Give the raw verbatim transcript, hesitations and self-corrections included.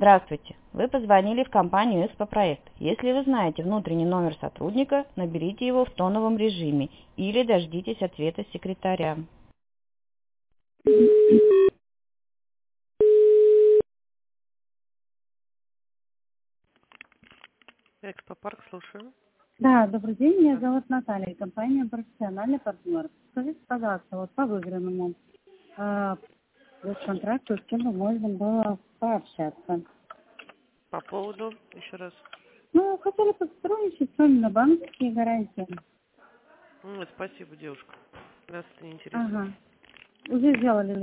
Здравствуйте. Вы позвонили в компанию «Экспопроект». Если вы знаете внутренний номер сотрудника, наберите его в тоновом режиме или дождитесь ответа секретаря. Экспопарк, слушаю. Да, добрый день, меня зовут Наталья, компания «Профессиональный партнер». Скажите, пожалуйста, вот по выигранному э, контракту, с кем бы можно было пообщаться? По поводу, еще раз. Ну, хотели бы сотрудничать с вами на банковские гарантии. Ну, спасибо, девушка. Нас это не интересует. Ага. Уже сделали